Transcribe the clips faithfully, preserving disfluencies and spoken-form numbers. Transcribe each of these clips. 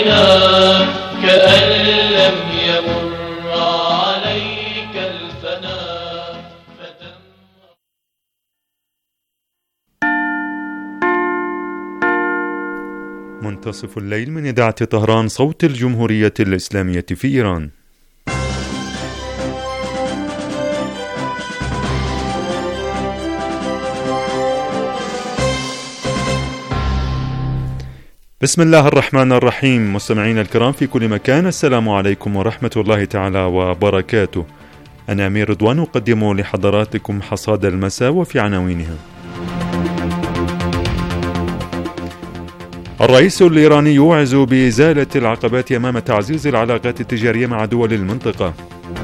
كأن لم يمر عليك الفناء فتم. منتصف الليل من إذاعة طهران، صوت الجمهورية الإسلامية في إيران. بسم الله الرحمن الرحيم. مستمعينا الكرام في كل مكان، السلام عليكم ورحمة الله تعالى وبركاته. أنا أمير رضوان أقدم لحضراتكم حصاد المساء وفي عناوينها: الرئيس الإيراني يوعز بإزالة العقبات أمام تعزيز العلاقات التجارية مع دول المنطقة.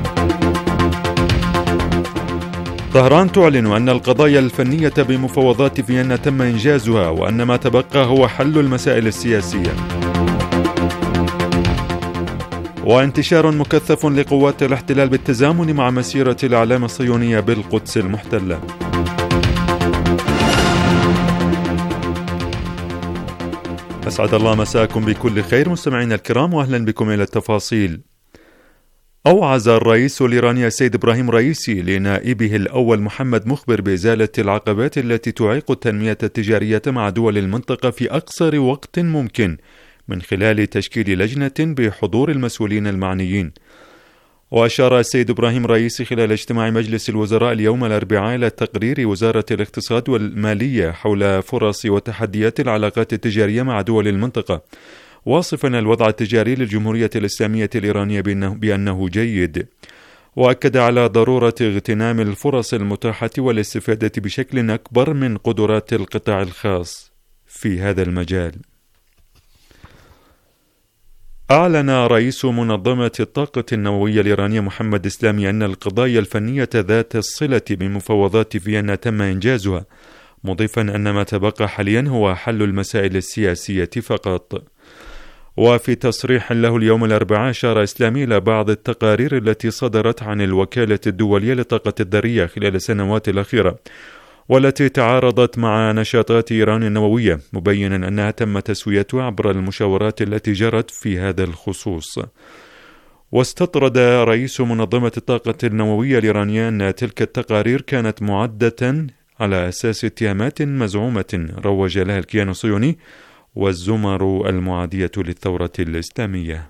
طهران تعلن أن القضايا الفنية بمفاوضات فيينا تم إنجازها، وأن ما تبقى هو حل المسائل السياسية. وانتشار مكثف لقوات الاحتلال بالتزامن مع مسيرة الإعلام الصهيونية بالقدس المحتلة. أسعد الله مساكم بكل خير مستمعينا الكرام، وأهلا بكم إلى التفاصيل. أوعز الرئيس الإيراني السيد إبراهيم رئيسي لنائبه الأول محمد مخبر بإزالة العقبات التي تعيق التنمية التجارية مع دول المنطقة في أقصر وقت ممكن، من خلال تشكيل لجنة بحضور المسؤولين المعنيين. وأشار السيد إبراهيم رئيسي خلال اجتماع مجلس الوزراء اليوم الأربعاء إلى تقرير وزارة الاقتصاد والمالية حول فرص وتحديات العلاقات التجارية مع دول المنطقة، واصفا الوضع التجاري للجمهورية الإسلامية الإيرانية بأنه جيد، وأكد على ضرورة اغتنام الفرص المتاحة والاستفادة بشكل أكبر من قدرات القطاع الخاص في هذا المجال. أعلن رئيس منظمة الطاقة النووية الإيرانية محمد إسلامي أن القضايا الفنية ذات الصلة بمفاوضات فيينا تم إنجازها، مضيفا أن ما تبقى حاليا هو حل المسائل السياسية فقط. وفي تصريح له اليوم الأربعاء أشار إسلامي إلى بعض التقارير التي صدرت عن الوكالة الدولية للطاقة الذرية خلال السنوات الأخيرة، والتي تعارضت مع نشاطات إيران النووية، مبينا أنها تم تسويتها عبر المشاورات التي جرت في هذا الخصوص. واستطرد رئيس منظمة الطاقة النووية الإيرانية أن تلك التقارير كانت معدة على أساس اتهامات مزعومة روج لها الكيان الصهيوني والزمر المعادية للثورة الإسلامية.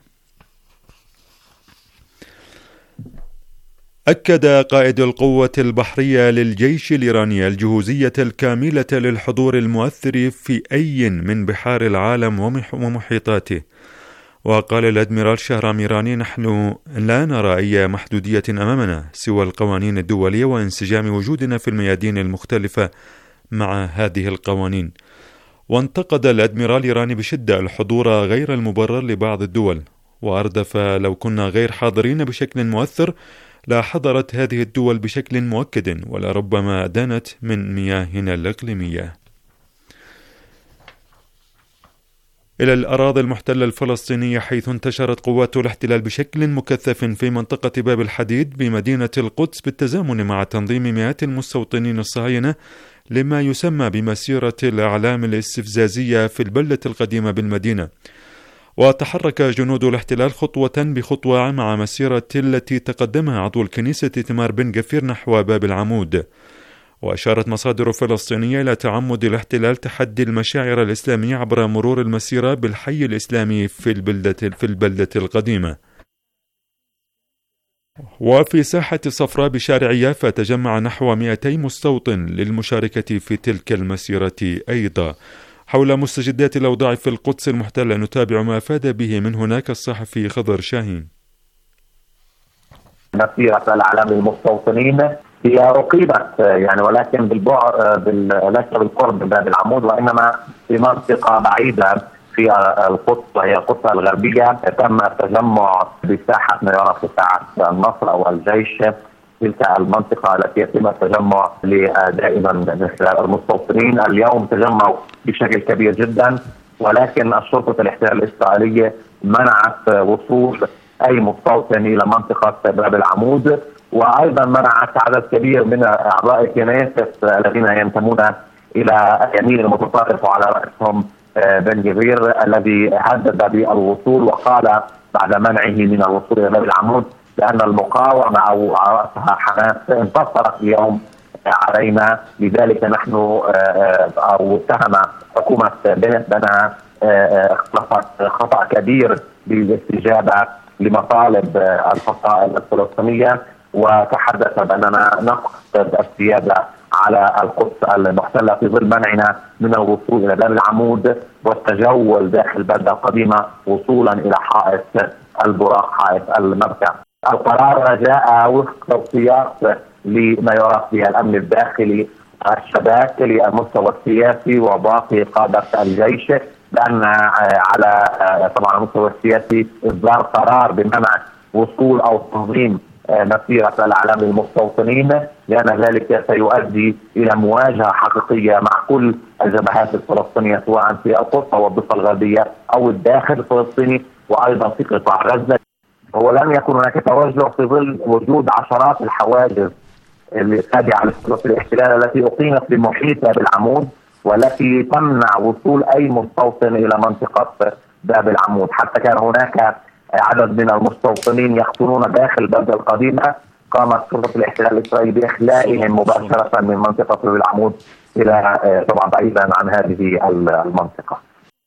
أكد قائد القوة البحرية للجيش الإيراني الجهوزية الكاملة للحضور المؤثر في أي من بحار العالم ومحيطاته. وقال الأدميرال شهرام إيراني: نحن لا نرى أي محدودية أمامنا سوى القوانين الدولية وانسجام وجودنا في الميادين المختلفة مع هذه القوانين. وانتقد الأدميرال الإيراني بشدة الحضور غير المبرر لبعض الدول، وأردف: لو كنا غير حاضرين بشكل مؤثر لا حضرت هذه الدول بشكل مؤكد، ولربما دانت من مياهنا الإقليمية. إلى الأراضي المحتلة الفلسطينية، حيث انتشرت قوات الاحتلال بشكل مكثف في منطقة باب الحديد بمدينة القدس بالتزامن مع تنظيم مئات المستوطنين الصهاينة لما يسمى بمسيرة الأعلام الاستفزازية في البلدة القديمة بالمدينة. وتحرك جنود الاحتلال خطوة بخطوة مع مسيرة التي تقدمها عضو الكنيسة تمار بن غفير نحو باب العمود. وأشارت مصادر فلسطينية إلى تعمد الاحتلال تحدي المشاعر الإسلامية عبر مرور المسيرة بالحي الإسلامي في البلدة, في البلدة القديمة. وفي ساحة صفراء بشارع يافا تجمع نحو مئتي مستوطن للمشاركة في تلك المسيرة أيضا. حول مستجدات الأوضاع في القدس المحتلة نتابع ما أفاد به من هناك الصحفي خضر شاهين. مسيرة الإعلام للمستوطنين هي أقيمت يعني ولكن بالبعد ليس بالقرب من باب العمود، وإنما في منطقة بعيدة في القدس وهي القدس الغربية. تم التجمع بساحة ما يعرف بساحة النصر أو الجيش، تلك المنطقة التي يتم التجمع دائما مثل المستوطنين. اليوم تجمعوا بشكل كبير جدا، ولكن الشرطة الاحتلال الإسرائيلية منعت وصول أي مستوطن إلى منطقة باب العمود، وأيضا منعت عدد كبير من أعضاء الكنائس الذين ينتمون إلى اليمين المتطرف وعلى رأسهم بن جفير الذي هدد بالوصول وقال بعد منعه من الوصول إلى باب العمود بأن المقاومة أو رأسها حماس انتصرت اليوم علينا، لذلك نحن أو اتهم حكومة بنت بأنها اخطأت خطأ كبير بالاستجابة لمطالب الفصائل الفلسطينية، وتحدث بأننا نفقد السيادة على القدس المحتلة في ظل منعنا من الوصول إلى باب العمود والتجول داخل البلدة القديمة وصولا إلى حائط البراق حائط المركع. القرار جاء وفق توصيات لما يعرف بها الأمن الداخلي الشباك للمستوى السياسي وباقي قادة الجيش، بأن على طبعا المستوى السياسي إصدار قرار بمنع وصول أو تنظيم مسيرة الإعلام للمستوطنين، لأن ذلك سيؤدي إلى مواجهة حقيقية مع كل الجبهات الفلسطينية سواء في القدس أو الضفة الغربية أو الداخل الفلسطيني وأيضا في قطاع غزة. ولم يكن هناك توجه في ظل وجود عشرات الحواجز التابعة لسلطة الاحتلال التي أقيمت بمحيط باب العمود والتي تمنع وصول أي مستوطن إلى منطقة باب العمود. حتى كان هناك عدد من المستوطنين يقتلون داخل البلدة القديمة، قامت سلطة الاحتلال الإسرائيلي بإخلائهم مباشرة من منطقة باب العمود إلى طبعا بعيدا عن هذه المنطقة.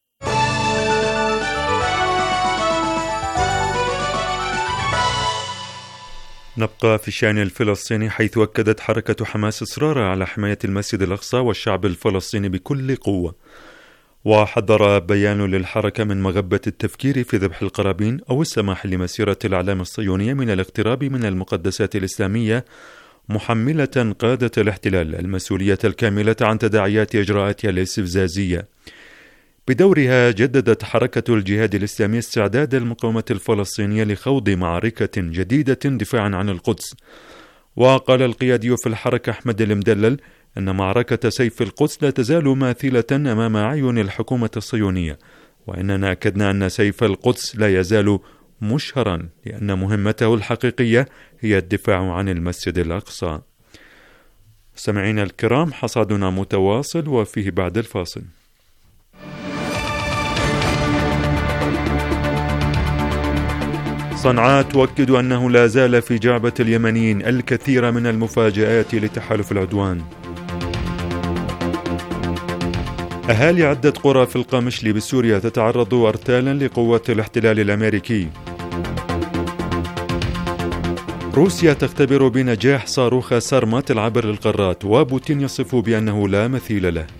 نبقى في الشأن الفلسطيني، حيث أكدت حركة حماس إصرارها على حماية المسجد الأقصى والشعب الفلسطيني بكل قوة. وحذر بيان للحركة من مغبة التفكير في ذبح القرابين أو السماح لمسيرة الإعلام الصهيونية من الاقتراب من المقدسات الإسلامية، محملة قادة الاحتلال المسؤولية الكاملة عن تداعيات إجراءاتها الاستفزازية. بدورها جددت حركة الجهاد الإسلامي استعداد المقاومة الفلسطينية لخوض معركة جديدة دفاعا عن القدس. وقال القيادي في الحركة أحمد المدلل أن معركة سيف القدس لا تزال ماثلة أمام أعين الحكومة الصهيونية، وإننا أكدنا أن سيف القدس لا يزال مشهرا لأن مهمته الحقيقية هي الدفاع عن المسجد الأقصى. سمعينا الكرام، حصادنا متواصل وفيه بعد الفاصل. صنعاء تؤكد أنه لا زال في جعبة اليمنيين الكثير من المفاجآت لتحالف العدوان. أهالي عدة قرى في القامشلي بسوريا تتعرض ارتالا لقوات الاحتلال الأمريكي. روسيا تختبر بنجاح صاروخ سارمات العبر للقارات، وبوتين يصف بأنه لا مثيل له.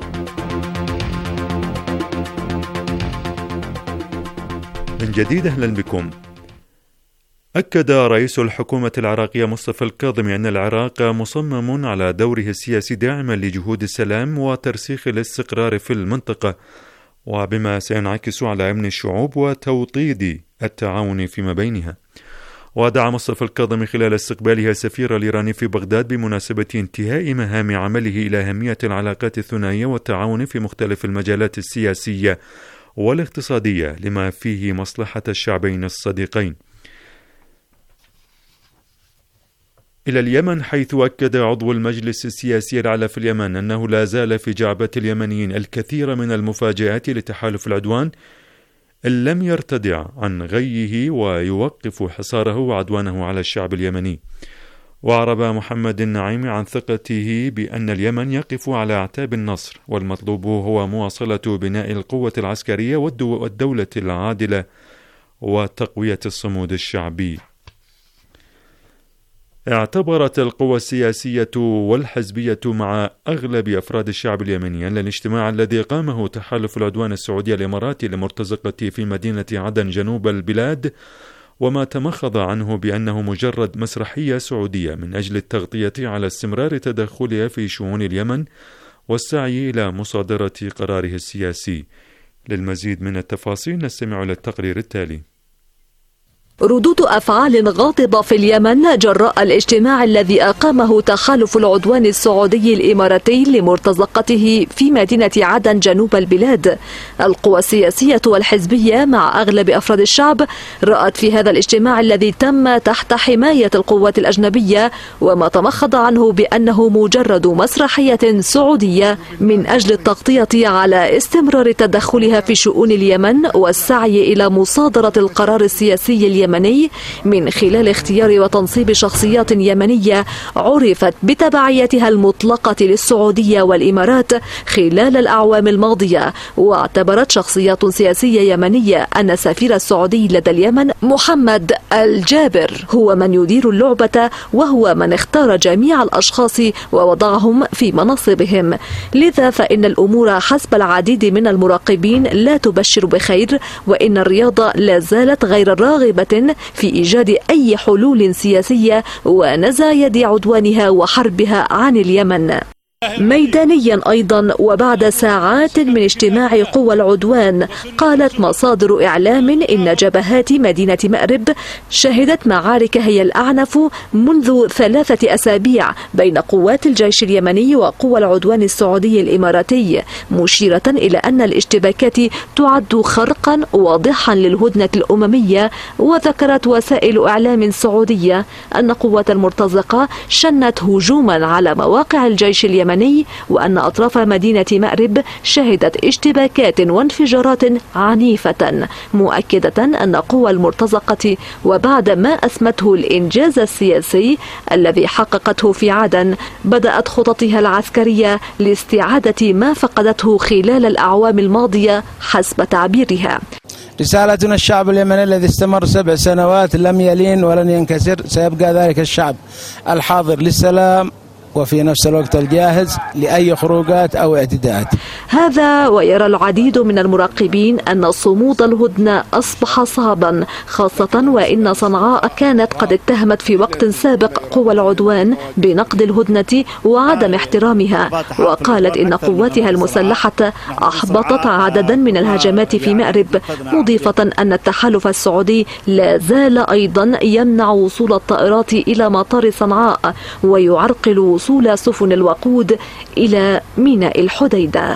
من جديد أهلا بكم. أكد رئيس الحكومة العراقية مصطفى الكاظمي أن العراق مصمم على دوره السياسي داعما لجهود السلام وترسيخ الاستقرار في المنطقة، وبما سينعكس على أمن الشعوب وتوطيد التعاون فيما بينها. ودعا مصطفى الكاظمي خلال استقباله السفير الإيراني في بغداد بمناسبة انتهاء مهام عمله إلى أهمية العلاقات الثنائية والتعاون في مختلف المجالات السياسية والاقتصادية لما فيه مصلحة الشعبين الصديقين. إلى اليمن، حيث أكد عضو المجلس السياسي الأعلى في اليمن أنه لا زال في جعبة اليمنيين الكثير من المفاجآت لتحالف العدوان إن لم يرتدع عن غيه ويوقف حصاره وعدوانه على الشعب اليمني. وأعرب محمد النعيمي عن ثقته بأن اليمن يقف على أعتاب النصر، والمطلوب هو مواصلة بناء القوة العسكرية والدولة العادلة وتقوية الصمود الشعبي. اعتبرت القوى السياسية والحزبية مع أغلب أفراد الشعب اليمني أن الاجتماع الذي قامه تحالف العدوان السعودي الإماراتي لمرتزقة في مدينة عدن جنوب البلاد وما تمخض عنه بأنه مجرد مسرحية سعودية من أجل التغطية على استمرار تدخلها في شؤون اليمن والسعي إلى مصادرة قراره السياسي. للمزيد من التفاصيل نستمع إلى التقرير التالي. ردود أفعال غاضبة في اليمن جراء الاجتماع الذي أقامه تحالف العدوان السعودي الإماراتي لمرتزقته في مدينة عدن جنوب البلاد. القوى السياسية والحزبية مع أغلب أفراد الشعب رأت في هذا الاجتماع الذي تم تحت حماية القوات الأجنبية وما تمخض عنه بأنه مجرد مسرحية سعودية من أجل التغطية على استمرار تدخلها في شؤون اليمن والسعي إلى مصادرة القرار السياسي اليمني من خلال اختيار وتنصيب شخصيات يمنية عرفت بتبعيتها المطلقة للسعودية والإمارات خلال الأعوام الماضية. واعتبرت شخصيات سياسية يمنية أن سفير السعودي لدى اليمن محمد الجابر هو من يدير اللعبة، وهو من اختار جميع الأشخاص ووضعهم في مناصبهم. لذا فإن الأمور حسب العديد من المراقبين لا تبشر بخير، وإن الرياضة لا زالت غير راغبة في إيجاد أي حلول سياسية ونزع يد عدوانها وحربها عن اليمن. ميدانيا أيضا وبعد ساعات من اجتماع قوى العدوان، قالت مصادر إعلام إن جبهات مدينة مأرب شهدت معارك هي الأعنف منذ ثلاثة أسابيع بين قوات الجيش اليمني وقوى العدوان السعودي الإماراتي، مشيرة إلى أن الاشتباكات تعد خرقا واضحا للهدنة الأممية. وذكرت وسائل إعلام سعودية أن قوات المرتزقة شنت هجوما على مواقع الجيش اليمني، وأن أطراف مدينة مأرب شهدت اشتباكات وانفجارات عنيفة، مؤكدة أن قوى المرتزقة وبعد ما أسمته الإنجاز السياسي الذي حققته في عدن بدأت خططها العسكرية لاستعادة ما فقدته خلال الأعوام الماضية حسب تعبيرها. رسالتنا الشعب اليمني الذي استمر سبع سنوات لم يلين ولن ينكسر، سيبقى ذلك الشعب الحاضر للسلام وفي نفس الوقت الجاهز لأي خروجات أو اعتداءات. هذا ويرى العديد من المراقبين أن صمود الهدنة أصبح صعبا، خاصة وإن صنعاء كانت قد اتهمت في وقت سابق قوى العدوان بنقد الهدنة وعدم احترامها، وقالت إن قواتها المسلحة أحبطت عددا من الهجمات في مأرب، مضيفة أن التحالف السعودي لا زال أيضا يمنع وصول الطائرات إلى مطار صنعاء ويعرقل وصول سفن الوقود إلى ميناء الحديدة.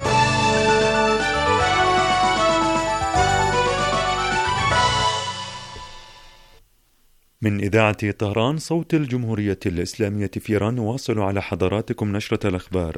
من إذاعة طهران صوت الجمهورية الإسلامية في إيران، نواصل على حضراتكم نشرة الأخبار.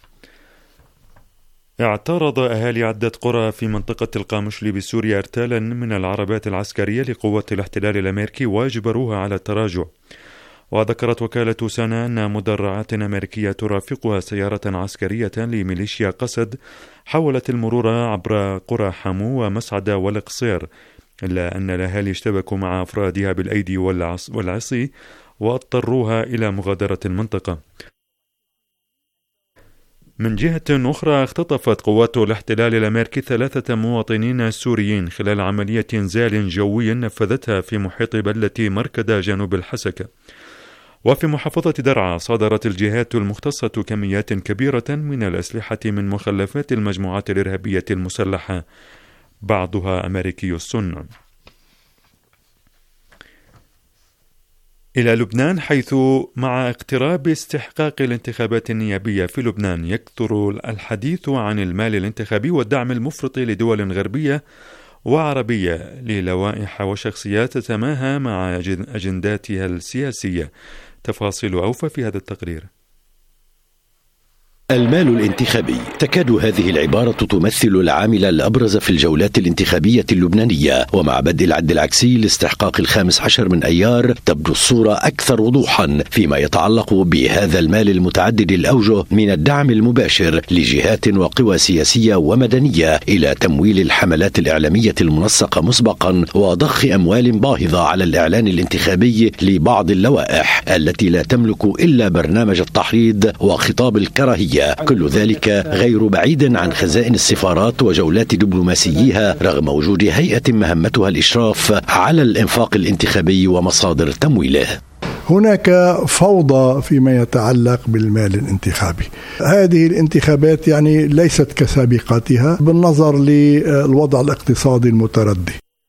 اعترض أهالي عدة قرى في منطقة القامشلي بسوريا ارتالا من العربات العسكرية لقوات الاحتلال الأمريكي وأجبروها على التراجع. وذكرت وكالة سانا أن مدرعات أمريكية ترافقها سيارة عسكرية لميليشيا قسد حاولت المرور عبر قرى حمو ومسعدة والقصير، إلا أن الأهالي اشتبكوا مع أفرادها بالأيدي والعصي واضطروها إلى مغادرة المنطقة. من جهة أخرى اختطفت قوات الاحتلال الأمريكي ثلاثة مواطنين سوريين خلال عملية إنزال جوي نفذتها في محيط بلدة مركدة جنوب الحسكة. وفي محافظة درعا صادرت الجهات المختصة كميات كبيرة من الأسلحة من مخلفات المجموعات الإرهابية المسلحة، بعضها أمريكي الصنع. إلى لبنان، حيث مع اقتراب استحقاق الانتخابات النيابية في لبنان يكثر الحديث عن المال الانتخابي والدعم المفرط لدول غربية وعربية للوائح وشخصيات تتماهى مع أجنداتها السياسية. تفاصيل أوفى في هذا التقرير. المال الانتخابي، تكاد هذه العبارة تمثل العامل الأبرز في الجولات الانتخابية اللبنانية، ومع بدء العد العكسي لاستحقاق الخامس عشر من أيار تبدو الصورة أكثر وضوحا فيما يتعلق بهذا المال المتعدد الأوجه من الدعم المباشر لجهات وقوى سياسية ومدنية إلى تمويل الحملات الإعلامية المنسقة مسبقا وضخ أموال باهظة على الإعلان الانتخابي لبعض اللوائح التي لا تملك إلا برنامج التحريض وخطاب الكراهية. كل ذلك غير بعيد عن خزائن السفارات وجولات دبلوماسييها، رغم وجود هيئة مهمتها الإشراف على الإنفاق الانتخابي ومصادر تمويله. هناك فوضى فيما يتعلق بالمال الانتخابي. هذه الانتخابات يعني ليست كسابقاتها بالنظر للوضع الاقتصادي المتردي،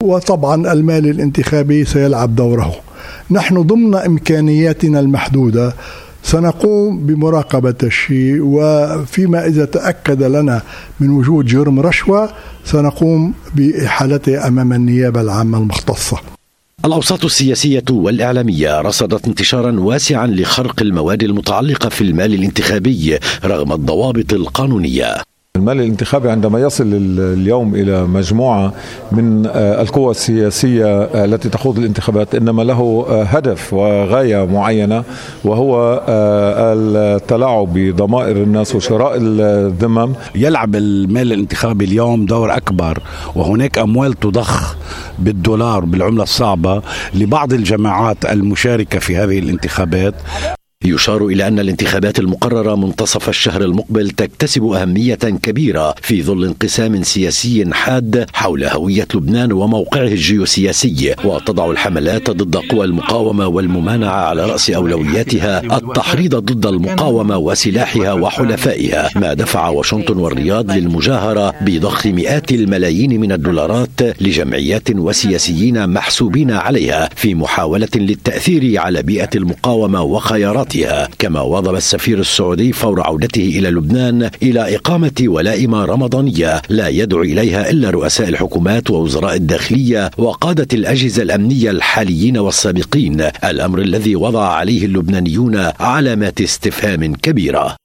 وطبعا المال الانتخابي سيلعب دوره. نحن ضمن إمكانياتنا المحدودة سنقوم بمراقبة الشيء، وفيما إذا تأكد لنا من وجود جرم رشوة سنقوم بإحالته أمام النيابة العامة المختصة. الأوساط السياسية والإعلامية رصدت انتشارا واسعا لخرق المواد المتعلقة في المال الانتخابي رغم الضوابط القانونية. المال الانتخابي عندما يصل اليوم إلى مجموعة من القوى السياسية التي تخوض الانتخابات إنما له هدف وغاية معينة، وهو التلاعب بضمائر الناس وشراء الذمم. يلعب المال الانتخابي اليوم دور أكبر، وهناك أموال تضخ بالدولار بالعملة الصعبة لبعض الجماعات المشاركة في هذه الانتخابات. يشار إلى أن الانتخابات المقررة منتصف الشهر المقبل تكتسب أهمية كبيرة في ظل انقسام سياسي حاد حول هوية لبنان وموقعه الجيوسياسي، وتضع الحملات ضد قوى المقاومة والممانعة على رأس أولوياتها التحريض ضد المقاومة وسلاحها وحلفائها، ما دفع واشنطن والرياض للمجاهرة بضخ مئات الملايين من الدولارات لجمعيات وسياسيين محسوبين عليها في محاولة للتأثير على بيئة المقاومة وخياراتها. كما واظب السفير السعودي فور عودته إلى لبنان إلى إقامة ولائم رمضانية لا يدعو إليها إلا رؤساء الحكومات ووزراء الداخلية وقادة الأجهزة الأمنية الحاليين والسابقين، الأمر الذي وضع عليه اللبنانيون علامات استفهام كبيرة.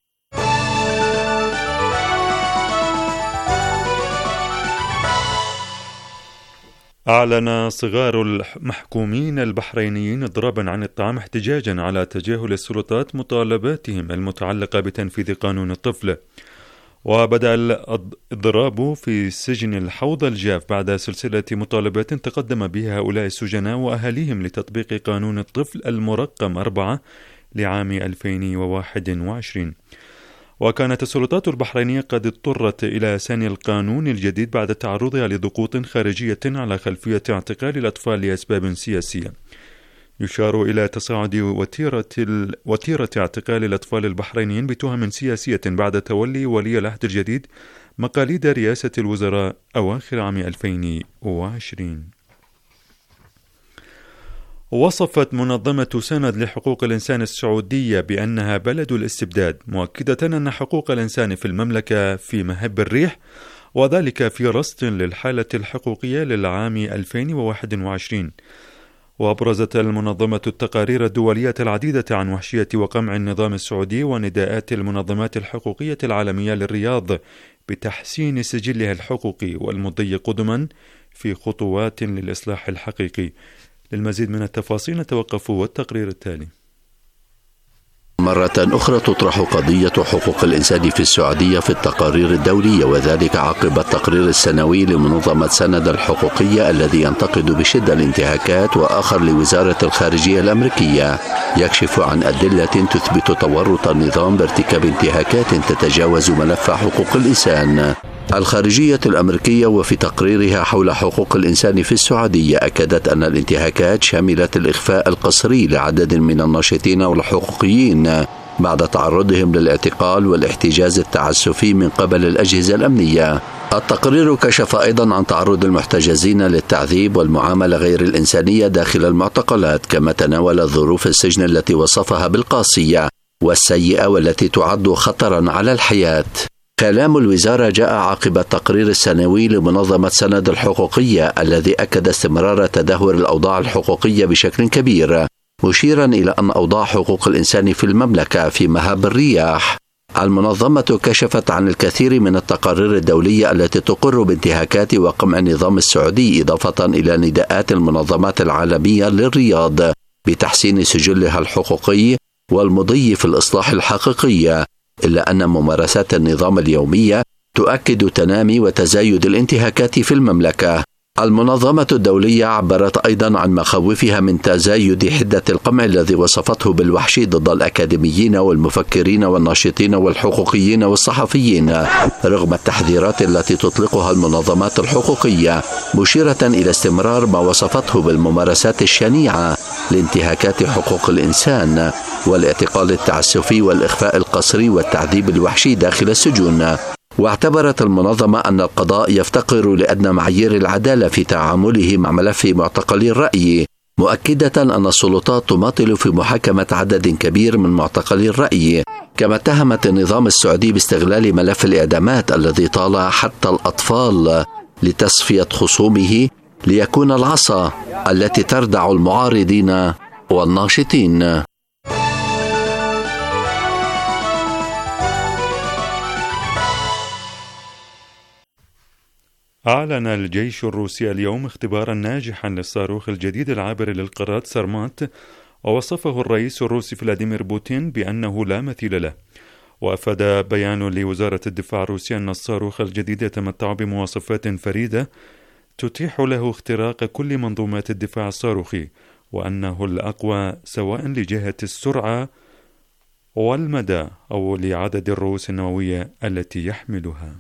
أعلن صغار المحكومين البحرينيين إضرابا عن الطعام احتجاجا على تجاهل السلطات مطالباتهم المتعلقة بتنفيذ قانون الطفل. وبدأ الإضراب في سجن الحوض الجاف بعد سلسلة مطالبات تقدم بها هؤلاء السجناء وأهاليهم لتطبيق قانون الطفل المرقم أربعة لعام ألفين وواحد وعشرين. وكانت السلطات البحرينية قد اضطرت إلى سن القانون الجديد بعد تعرضها لضغوط خارجية على خلفية اعتقال الأطفال لأسباب سياسية. يشار إلى تصاعد وتيرة, ال... وتيرة اعتقال الأطفال البحرينيين بتهم سياسية بعد تولي ولي العهد الجديد مقاليد رئاسة الوزراء أواخر عام ألفين وعشرين. وصفت منظمة سند لحقوق الإنسان السعودية بأنها بلد الاستبداد، مؤكدة أن حقوق الإنسان في المملكة في مهب الريح، وذلك في رصد للحالة الحقوقية للعام ألفين وواحد وعشرين. وأبرزت المنظمة التقارير الدولية العديدة عن وحشية وقمع النظام السعودي ونداءات المنظمات الحقوقية العالمية للرياض بتحسين سجلها الحقوقي والمضي قدما في خطوات للإصلاح الحقيقي. للمزيد من التفاصيل نتوقف والتقرير التالي. مرة أخرى تطرح قضية حقوق الإنسان في السعودية في التقارير الدولية، وذلك عقب التقرير السنوي لمنظمة سند الحقوقية الذي ينتقد بشدة الانتهاكات، وآخر لوزارة الخارجية الأمريكية يكشف عن أدلة تثبت تورط النظام بارتكاب انتهاكات تتجاوز ملف حقوق الإنسان. الخارجية الأمريكية وفي تقريرها حول حقوق الإنسان في السعودية أكدت أن الانتهاكات شملت الإخفاء القسري لعدد من الناشطين والحقوقيين بعد تعرضهم للاعتقال والاحتجاز التعسفي من قبل الأجهزة الأمنية. التقرير كشف أيضا عن تعرض المحتجزين للتعذيب والمعاملة غير الإنسانية داخل المعتقلات، كما تناول ظروف السجن التي وصفها بالقاسية والسيئة والتي تعد خطرا على الحياة. كلام الوزارة جاء عقب التقرير السنوي لمنظمة سند الحقوقية الذي أكد استمرار تدهور الأوضاع الحقوقية بشكل كبير، مشيرا إلى أن أوضاع حقوق الإنسان في المملكة في مهب الرياح. المنظمة كشفت عن الكثير من التقارير الدولية التي تقر بانتهاكات وقمع النظام السعودي، إضافة إلى نداءات المنظمات العالمية للرياض بتحسين سجلها الحقوقي والمضي في الإصلاح الحقيقي، إلا أن ممارسات النظام اليومية تؤكد تنامي وتزايد الانتهاكات في المملكة. المنظمة الدولية عبرت أيضا عن مخاوفها من تزايد حدة القمع الذي وصفته بالوحشي ضد الأكاديميين والمفكرين والناشطين والحقوقيين والصحفيين، رغم التحذيرات التي تطلقها المنظمات الحقوقية، مشيرة إلى استمرار ما وصفته بالممارسات الشنيعة لانتهاكات حقوق الإنسان والاعتقال التعسفي والإخفاء القسري والتعذيب الوحشي داخل السجون. واعتبرت المنظمة أن القضاء يفتقر لأدنى معايير العدالة في تعامله مع ملف معتقلي الرأي، مؤكدة أن السلطات تماطل في محاكمة عدد كبير من معتقلي الرأي. كما اتهمت النظام السعودي باستغلال ملف الإعدامات الذي طال حتى الأطفال لتصفية خصومه ليكون العصا التي تردع المعارضين والناشطين. أعلن الجيش الروسي اليوم اختبارا ناجحا للصاروخ الجديد العابر للقارات سارمات، ووصفه الرئيس الروسي فلاديمير بوتين بأنه لا مثيل له. وأفاد بيان لوزارة الدفاع الروسية أن الصاروخ الجديد يتمتع بمواصفات فريدة تتيح له اختراق كل منظومات الدفاع الصاروخي، وأنه الأقوى سواء لجهة السرعة والمدى أو لعدد الرؤوس النووية التي يحملها.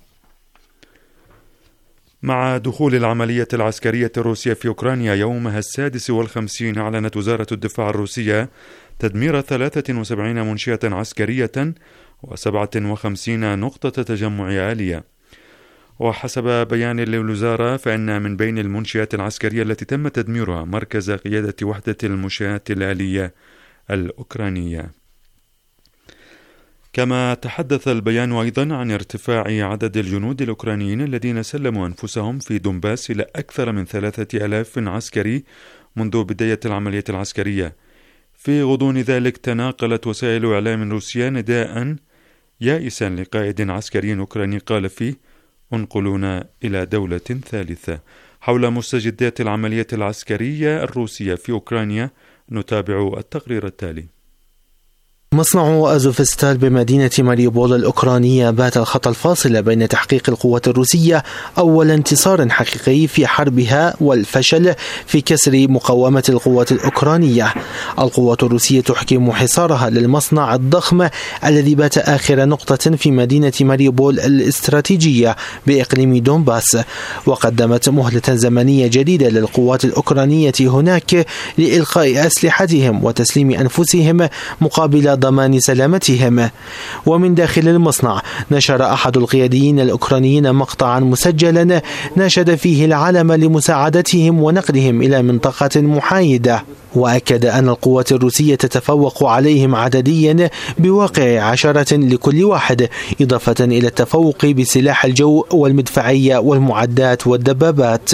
مع دخول العملية العسكرية الروسية في أوكرانيا يومها السادس والخمسين، أعلنت وزارة الدفاع الروسية تدمير ثلاثة وسبعين منشأة عسكرية وسبعة وخمسين نقطة تجمع آلية. وحسب بيان للوزارة فإن من بين المنشآت العسكرية التي تم تدميرها مركز قيادة وحدة المنشآت الآلية الأوكرانية. كما تحدث البيان أيضا عن ارتفاع عدد الجنود الأوكرانيين الذين سلموا أنفسهم في دونباس إلى أكثر من ثلاثة ألاف عسكري منذ بداية العملية العسكرية. في غضون ذلك تناقلت وسائل إعلام روسيا نداء يائسا لقائد عسكري أوكراني قال فيه: انقلونا إلى دولة ثالثة. حول مستجدات العملية العسكرية الروسية في أوكرانيا نتابع التقرير التالي. مصنع أزوفستال بمدينة ماريوبول الأوكرانية بات الخط الفاصل بين تحقيق القوات الروسية أول انتصار حقيقي في حربها والفشل في كسر مقاومة القوات الأوكرانية. القوات الروسية تحكم حصارها للمصنع الضخم الذي بات آخر نقطة في مدينة ماريوبول الاستراتيجية بإقليم دونباس، وقدمت مهلة زمنية جديدة للقوات الأوكرانية هناك لإلقاء أسلحتهم وتسليم أنفسهم مقابل ضمان سلامتهم. ومن داخل المصنع نشر أحد القياديين الأوكرانيين مقطعا مسجلا ناشد فيه العالم لمساعدتهم ونقلهم إلى منطقة محايدة، وأكد أن القوات الروسية تتفوق عليهم عدديا بواقع عشرة لكل واحد، إضافة إلى التفوق بسلاح الجو والمدفعية والمعدات والدبابات.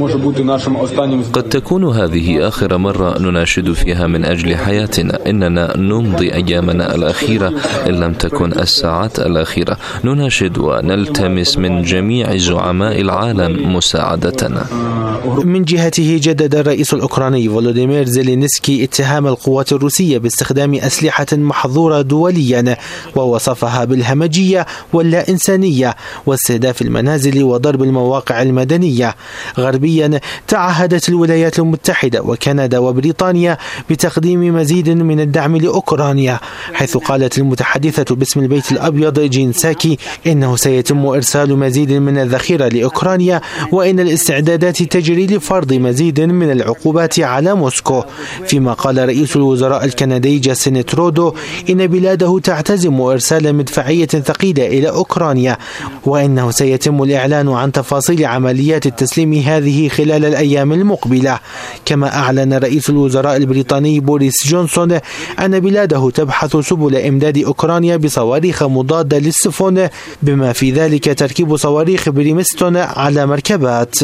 قد تكون هذه آخر مرة نناشد فيها من أجل حياتنا. إننا نمضي أيامنا الأخيرة إن لم تكن الساعات الأخيرة. نناشد ونلتمس من جميع زعماء العالم مساعدتنا. من جهته جدد الرئيس الأوكراني فولوديمير زيلينسكي اتهام القوات الروسية باستخدام أسلحة محظورة دوليا، ووصفها بالهمجية واللا إنسانية واستهداف المنازل وضرب المواقع المدنية. غربيا تعهدت الولايات المتحدة وكندا وبريطانيا بتقديم مزيد من الدعم لأوكرانيا، حيث قالت المتحدثة باسم البيت الأبيض جين ساكي إنه سيتم إرسال مزيد من الذخيرة لأوكرانيا، وإن الاستعدادات تجري لفرض مزيد من العقوبات على موسكو. فيما قال رئيس الوزراء الكندي جاستن ترودو إن بلاده تعتزم إرسال مدفعية ثقيلة إلى أوكرانيا، وإنه سيتم الإعلان عن تفاصيل عمليات التسليم هذه خلال الأيام المقبلة. كما أعلن رئيس الوزراء البريطاني بوريس جونسون أن بلاده تبحث سبل إمداد أوكرانيا بصواريخ مضادة للسفن، بما في ذلك تركيب صواريخ بريمستون على مركبات.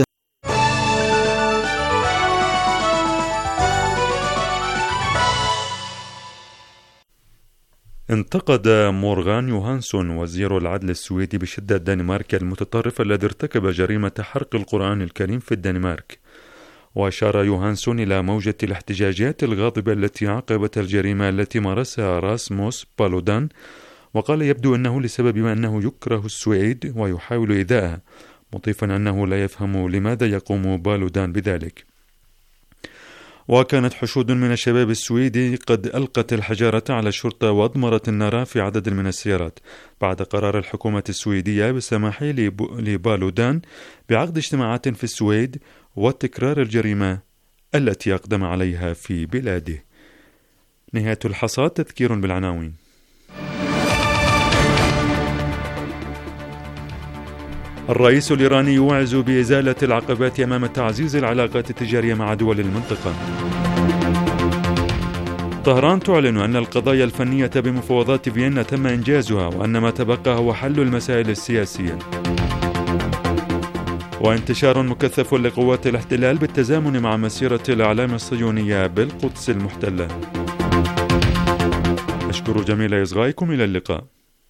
انتقد مورغان يوهانسون وزير العدل السويدي بشدة الدنمارك المتطرف الذي ارتكب جريمة حرق القرآن الكريم في الدنمارك. وأشار يوهانسون إلى موجة الاحتجاجات الغاضبة التي عقبت الجريمة التي مارسها راسموس بالودان، وقال يبدو أنه لسبب ما أنه يكره السويد ويحاول إيذائها، مضيفا أنه لا يفهم لماذا يقوم بالودان بذلك. وكانت حشود من الشباب السويدي قد ألقت الحجارة على الشرطة وأضمرت النار في عدد من السيارات بعد قرار الحكومة السويدية بالسماح لبالودان بعقد اجتماعات في السويد وتكرار الجريمة التي أقدم عليها في بلاده. نهاية الحصاد. تذكير بالعناوين. الرئيس الإيراني يوعز بإزالة العقبات أمام تعزيز العلاقات التجارية مع دول المنطقة. طهران تعلن أن القضايا الفنية بمفاوضات فيينا تم إنجازها وأن ما تبقى هو حل المسائل السياسية. وانتشار مكثف لقوات الاحتلال بالتزامن مع مسيرة الأعلام الصهيونية بالقدس المحتلة. أشكر جميل إصغائكم، إلى اللقاء.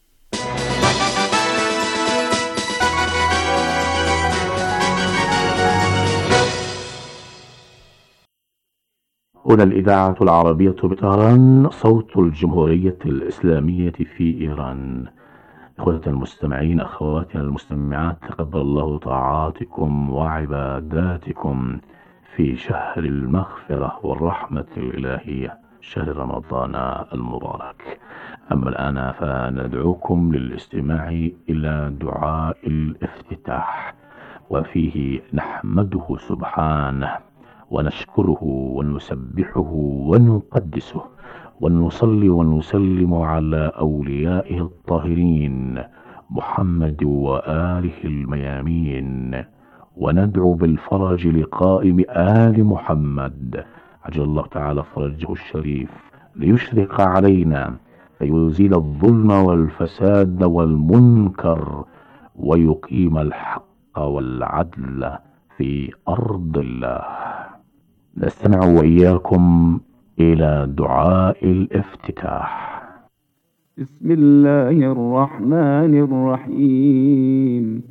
هنا الإذاعة العربية بطهران، صوت الجمهورية الإسلامية في إيران. إخوة المستمعين، أخواتنا المستمعات، تقبل الله طاعاتكم وعباداتكم في شهر المغفرة والرحمة الإلهية، شهر رمضان المبارك. أما الآن فندعوكم للاستماع إلى دعاء الافتتاح، وفيه نحمده سبحانه ونشكره ونسبحه ونقدسه ونصلي ونسلم على أوليائه الطاهرين محمد وآله الميامين، وندعو بالفرج لقائم آل محمد عجل الله تعالى فرجه الشريف، ليشرق علينا فيزيل الظلم والفساد والمنكر ويقيم الحق والعدل في أرض الله. نستمع وإياكم إلى دعاء الافتتاح. بسم الله الرحمن الرحيم.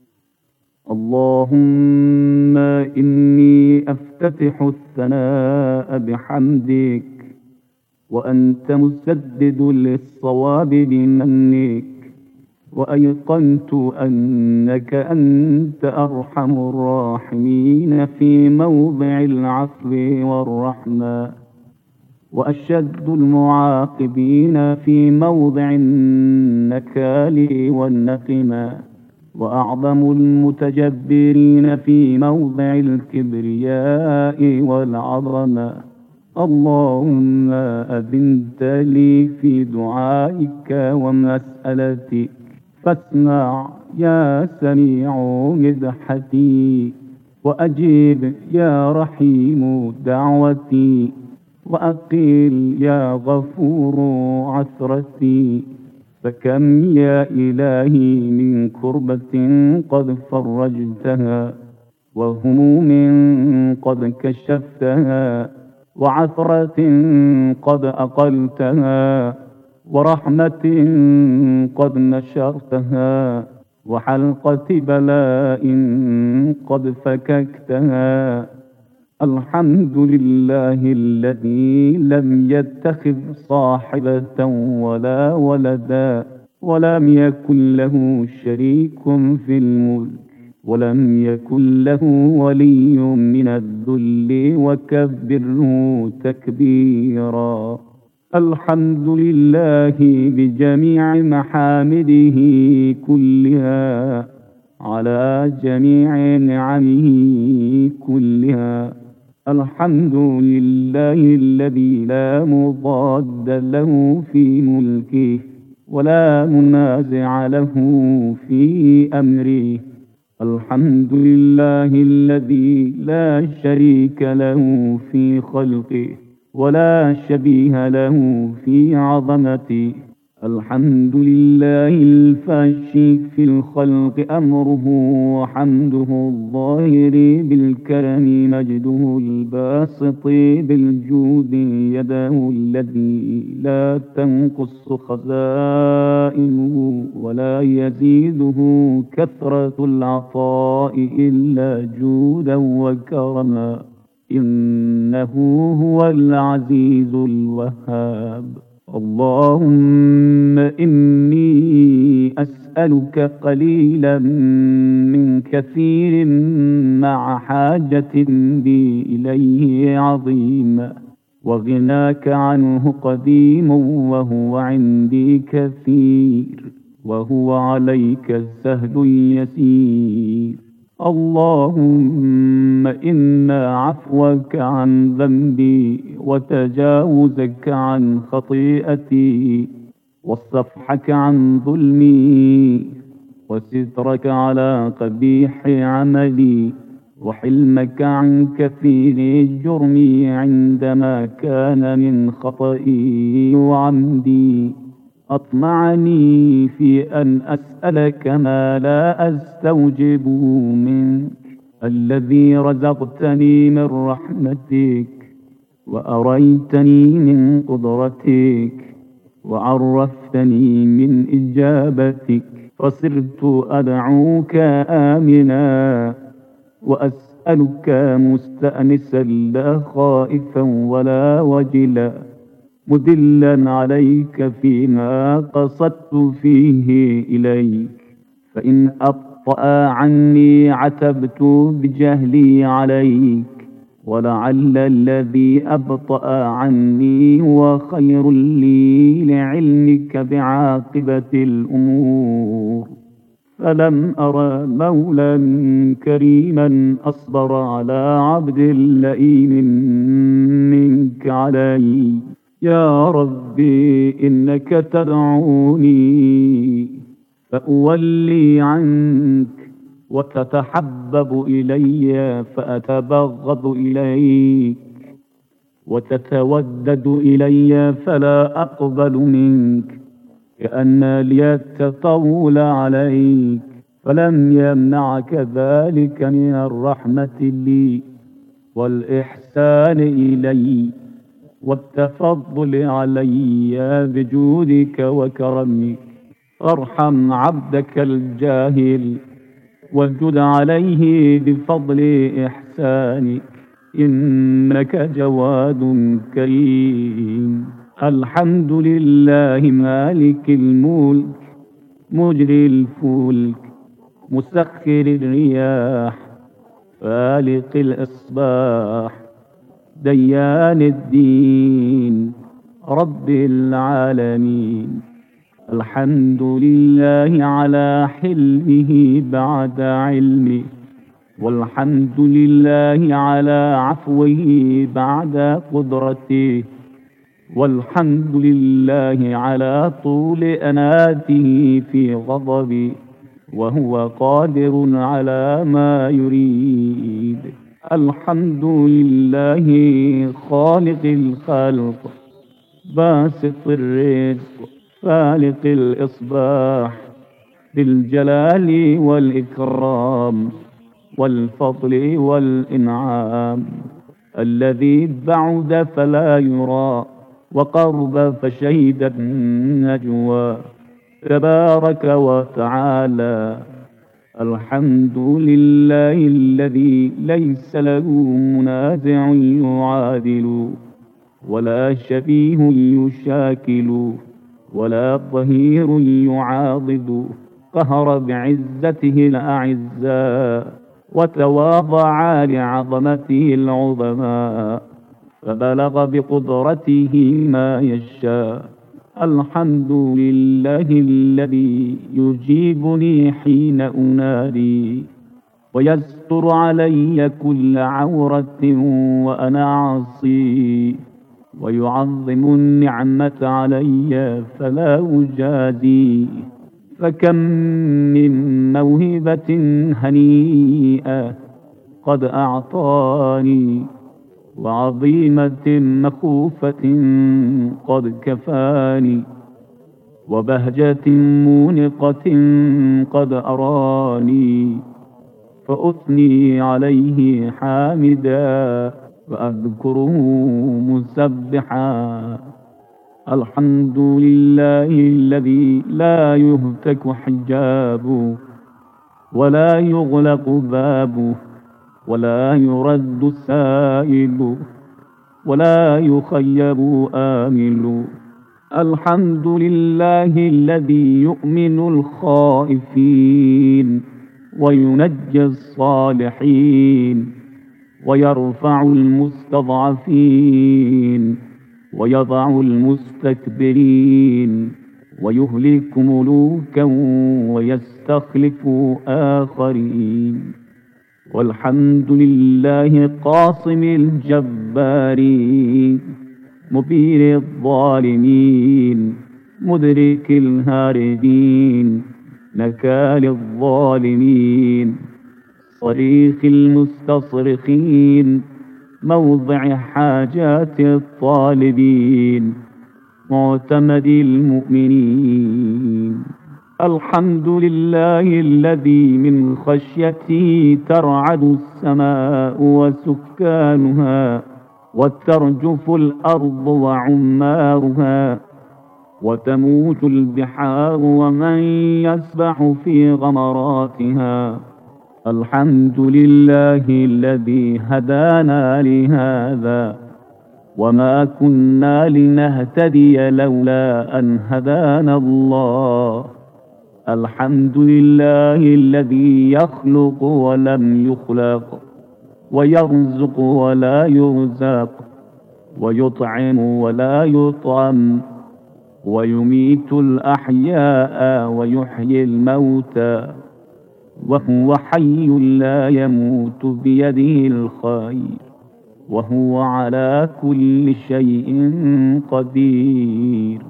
اللهم إني أفتتح الثناء بحمدك، وأنت مسدد للصواب بمنك، وأيقنت أنك أنت أرحم الراحمين في موضع العفو والرحمة، وأشد المعاقبين في موضع النكال والنقمة، وأعظم المتجبرين في موضع الكبرياء والعظمة. اللهم أذنت لي في دعائك ومسألتك، فاسمع يا سميع مدحتي، وأجيب يا رحيم دعوتي، وأقيل يا غفور عثرتي. فكم يا إلهي من كربة قد فرجتها، وهموم قد كشفتها، وعثرة قد أقلتها، ورحمة قد نشرتها، وحلقة بلاء قد فككتها. الحمد لله الذي لم يتخذ صاحبة ولا ولدا، ولم يكن له شريك في الملك، ولم يكن له ولي من الذل، وكبره تكبيرا. الحمد لله بجميع محامده كلها، على جميع نعمه كلها. الحمد لله الذي لا مضاد له في ملكه، ولا منازع له في أمره. الحمد لله الذي لا شريك له في خلقه، ولا شبيه له في عظمته. الحمد لله الفاشي في الخلق أمره، وحمده الظاهر بالكرم، مجده الباسط بالجود، يده الذي لا تنقص خزائنه، ولا يزيده كثرة العطاء إلا جودا وكرما. إنه هو العزيز الوهاب. اللهم إني أسألك قليلا من كثير، مع حاجة بي إليه عظيمة، وغناك عنه قديم، وهو عندي كثير، وهو عليك سهل يسير. اللهم إن عفوك عن ذنبي، وتجاوزك عن خطيئتي، وصفحك عن ظلمي، وسترك على قبيح عملي وحلمك عن كثير جرمي عندما كان من خطئي وعمدي أطمعني في أن أسألك ما لا أستوجب منك الذي رزقتني من رحمتك وأريتني من قدرتك وعرفتني من إجابتك فصرت أدعوك آمنا وأسألك مستأنسا لا خائفا ولا وجلا مدلا عليك فيما قصدت فيه إليك فإن أبطأ عني عتبت بجهلي عليك ولعل الذي أبطأ عني هو خير لي لعلمك بعاقبة الأمور فلم أرى مولا كريما أصبر على عبد لئيم منك علي يا ربي إنك تدعوني فأولي عنك وتتحبب إلي فأتبغض إليك وتتودد إلي فلا أقبل منك كأن لي التطول عليك فلم يمنعك ذلك من الرحمة لي والإحسان إلي والتفضل علي بجودك وكرمك ارحم عبدك الجاهل وجد عليه بفضل إحسانك إنك جواد كريم الحمد لله مالك الملك مجري الفلك مسخر الرياح فالق الإصباح ديان الدين رب العالمين الحمد لله على حلمه بعد علمه والحمد لله على عفوه بعد قدرته والحمد لله على طول أناته في غضبه وهو قادر على ما يريد الحمد لله خالق الخلق باسط الرزق فالق الإصباح بالجلال والإكرام والفضل والإنعام الذي بعد فلا يرى وقرب فشهد النجوى تبارك وتعالى الحمد لله الذي ليس له منازع يعادل ولا شبيه يشاكل ولا ظهير يعاضد قهر بعزته الأعزاء وتواضع لعظمته العظماء فبلغ بقدرته ما يشاء الحمد لله الذي يجيبني حين أنادي ويستر علي كل عورة وأنا عصي ويعظم النعمة علي فلا أجازي فكم من موهبة هنيئة قد أعطاني وعظيمة مخوفة قد كفاني وبهجة مونقة قد أراني فأثني عليه حامدا وأذكره مسبحا الحمد لله الذي لا يهتك حجابه ولا يغلق بابه ولا يرد سائل ولا يخيب آمل الحمد لله الذي يؤمن الخائفين وينجي الصالحين ويرفع المستضعفين ويضع المستكبرين ويهلك ملوكا ويستخلف آخرين والحمد لله قاصم الجبارين مبين الظالمين مدرك الهاربين نكال الظالمين، صريخ المستصرخين، موضع حاجات الطالبين، معتمد المؤمنين. الحمد لله الذي من خشيته ترعد السماء وسكانها، وترجف الأرض وعمارها، وتموج البحار ومن يسبح في غمراتها. الحمد لله الذي هدانا لهذا وما كنا لنهتدي لولا أن هدانا الله. الحمد لله الذي يخلق ولم يخلق، ويرزق ولا يرزق، ويطعم ولا يطعم، ويميت الأحياء ويحيي الموتى، وهو حي لا يموت، بيده الخير، وهو على كل شيء قدير.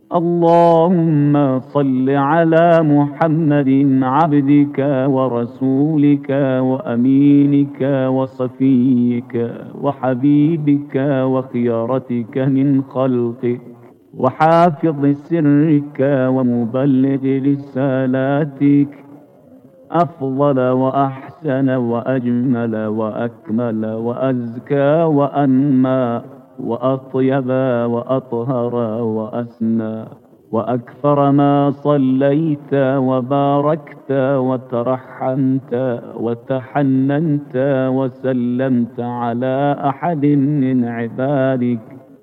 اللهم صل على محمد عبدك ورسولك وأمينك وصفيك وحبيبك وخيرتك من خلقك، وحافظ سرك ومبلغ رسالاتك، أفضل وأحسن وأجمل وأكمل وأزكى وأنمى وأطيب وأطهر وأسنى وأكثر ما صليت وباركت وترحمت وتحننت وسلمت على أحد من عبادك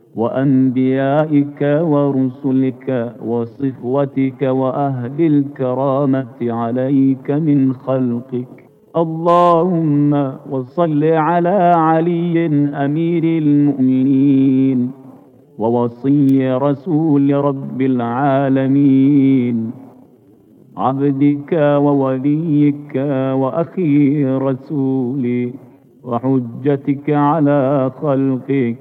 وأنبيائك ورسلك وصفوتك وأهل الكرامة عليك من خلقك. اللهم وصل على علي أمير المؤمنين ووصي رسول رب العالمين، عبدك ووليك وأخي رسولي، وحجتك على خلقك،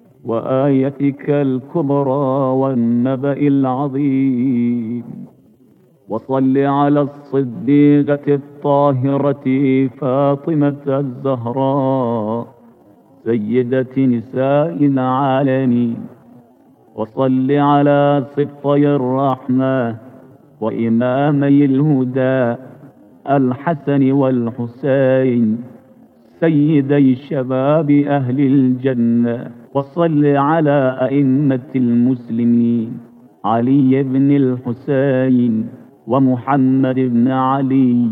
وآيتك الكبرى والنبأ العظيم. وصل على الصديقة الطاهرة فاطمة الزهراء سيدة نساء العالمين. وصل على صفي الرحمة وإمامي الهدى الحسن والحسين سيدي شباب أهل الجنة. وصل على أئمة المسلمين علي بن الحسين ومحمد بن علي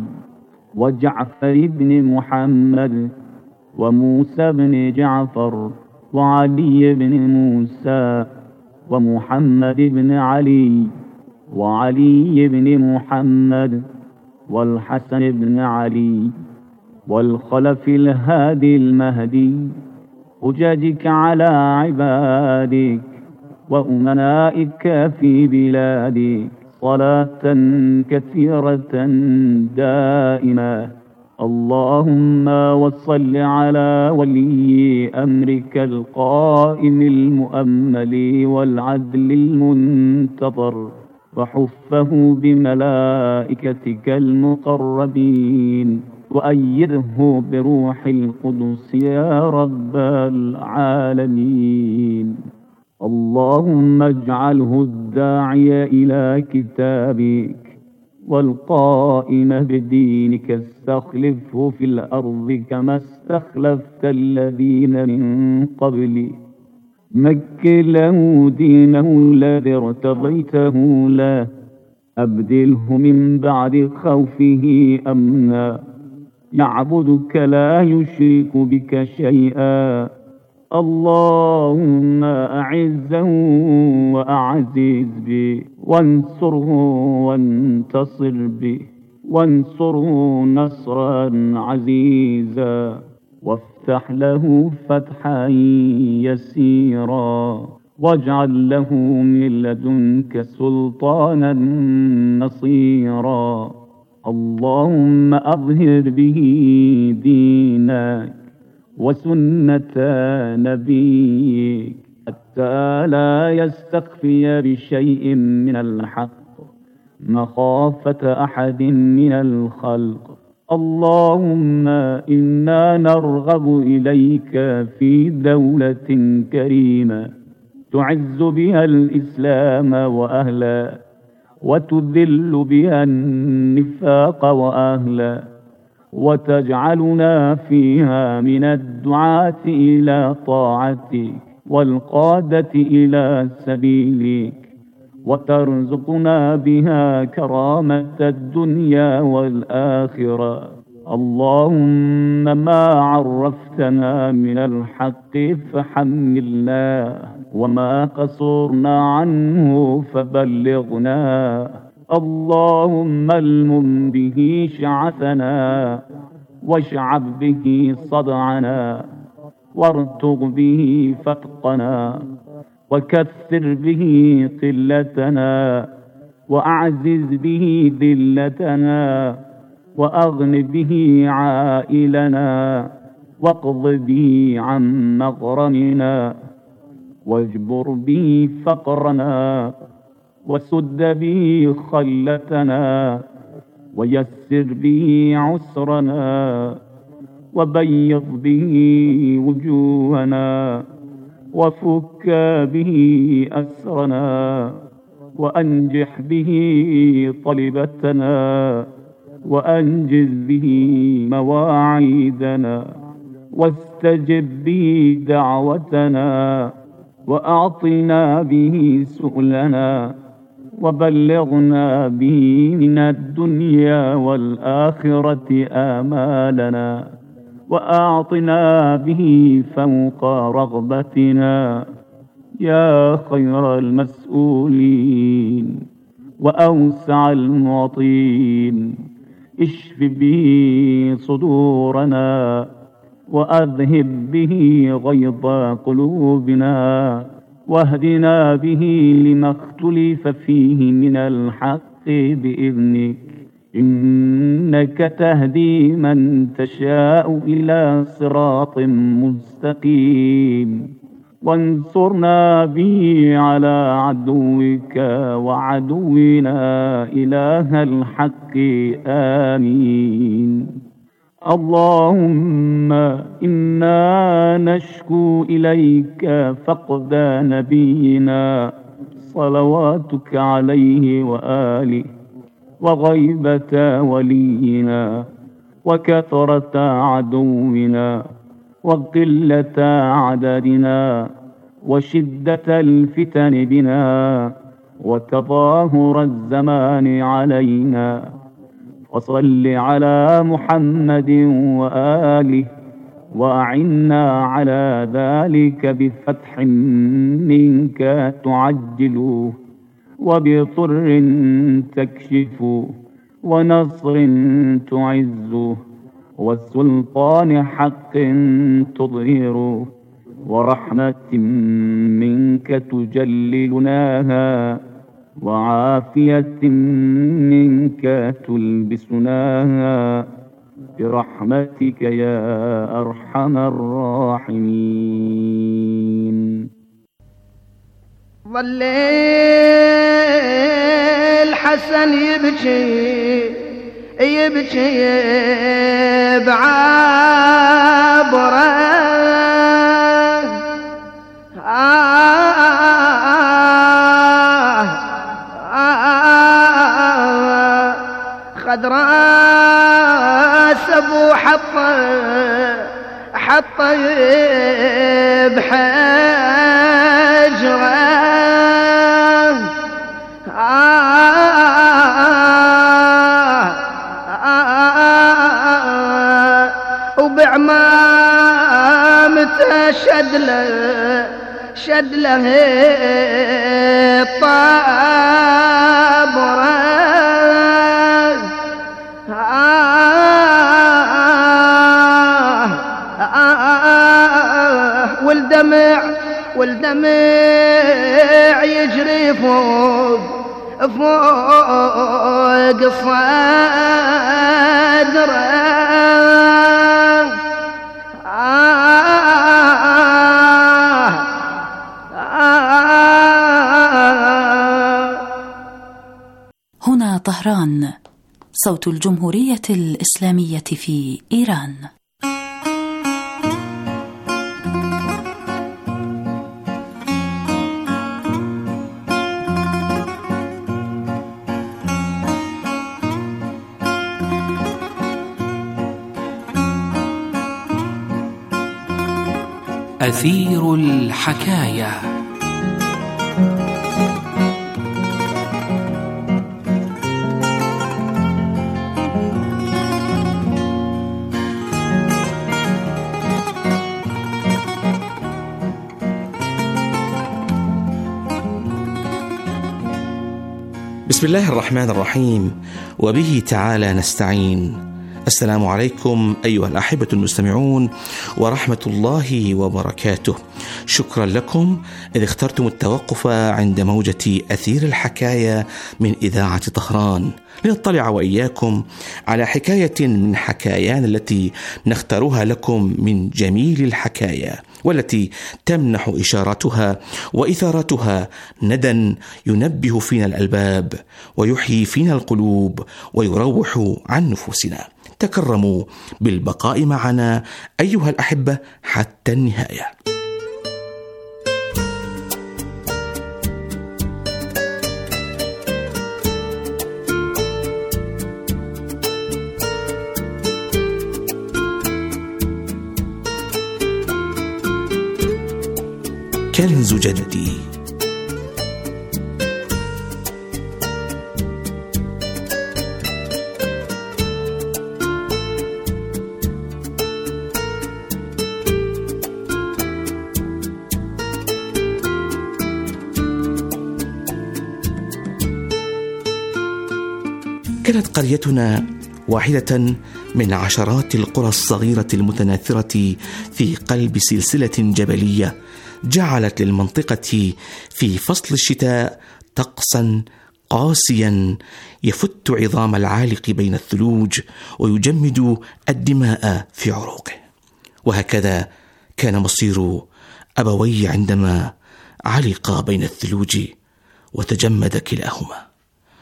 وجعفر بن محمد وموسى بن جعفر وعلي بن موسى ومحمد بن علي وعلي بن محمد والحسن بن علي والخلف الهادي المهدي، حججك على عبادك وأمنائك في بلادك، صلاة كثيرة دائمة. اللهم وصل على ولي أمرك القائم المؤمل والعدل المنتظر، وحفه بملائكتك المقربين، وأيده بروح القدس يا رب العالمين. اللهم اجعله الداعي إلى كتابك والقائم بدينك، استخلفه في الأرض كما استخلفت الذين من قبلي. مكن له دينه الذي ارتضيته له، أبدله من بعد خوفه أمنا، يعبدك لا يشرك بك شيئا. اللهم أعزه وأعزز به، وانصره وانتصر به، وانصره نصرا عزيزا، وافتح له فتحا يسيرا، واجعل له من لدنك سلطانا نصيرا. اللهم أظهر به دينك وسنة نبيك حتى لا يستخفي بشيء من الحق، مخافة أحد من الخلق. اللهم إنا نرغب إليك في دولة كريمة تعز بها الإسلام وأهله وتذل بها النفاق وأهله، وتجعلنا فيها من الدعاة إلى طاعتك والقادة إلى سبيلك، وترزقنا بها كرامة الدنيا والآخرة. اللهم ما عرفتنا من الحق فحملنا، وما قصرنا عنه فبلغنا. اللهم المم به شعثنا، واشعب به صدعنا، وارتق به فتقنا، وكثر به قلتنا، وأعزز به ذلتنا، وأغن به عائلنا، واقض به عن مغرمنا، واجبر به فقرنا، وسد به خلتنا، ويسر به عسرنا، وبيض به وجوهنا، وفك به أسرنا، وأنجح به طلبتنا، وأنجز به مواعيدنا، واستجب به دعوتنا، وأعطنا به سؤلنا، وبلغنا به من الدنيا والآخرة آمالنا، وأعطنا به فوق رغبتنا يا خير المسؤولين وأوسع المعطين. اشف به صدورنا، وأذهب به غيظ قلوبنا، واهدنا به لما اختلف فيه من الحق بإذنك، إنك تهدي من تشاء إلى صراط مستقيم. وانصرنا به على عدوك وعدونا إله الحق. آمين. اللهم إنا نشكو إليك فقد نبينا صلواتك عليه وآله، وغيبة ولينا، وكثرة عدونا، وقلة عددنا، وشدة الفتن بنا، وتظاهر الزمان علينا. وصل على محمد وآله، وأعنا على ذلك بفتح منك تعجله، وبضر تكشفه، ونصر تعزه، والسلطان حق تظهره، ورحمة منك تجللناها، وعافية منك تلبسناها، برحمتك يا أرحم الراحمين. ظل الحسن يبكي يبكي بعبره، خذ راس ابو حطه حطه بحجره، وبعمامته شدله شدله طابره، والدمع والدمع يجري فوق فوق صدره، هنا طهران، صوت الجمهورية الإسلامية في إيران. أثير الحكاية. بسم الله الرحمن الرحيم، وبه تعالى نستعين. السلام عليكم أيها الأحبة المستمعون ورحمة الله وبركاته. شكرا لكم إذ اخترتم التوقف عند موجة أثير الحكاية من إذاعة طهران لنطلع وإياكم على حكاية من حكايانا التي نختارها لكم من جميل الحكايا، والتي تمنح إشاراتها وإثاراتها ندى ينبه فينا الألباب ويحيي فينا القلوب ويروح عن نفوسنا. تكرموا بالبقاء معنا أيها الأحبة حتى النهاية. كنز جدي. كانت قريتنا واحدة من عشرات القرى الصغيرة المتناثرة في قلب سلسلة جبلية جعلت للمنطقة في فصل الشتاء طقسا قاسيا يفت عظام العالق بين الثلوج ويجمد الدماء في عروقه. وهكذا كان مصير أبوي عندما علقا بين الثلوج وتجمد كلاهما.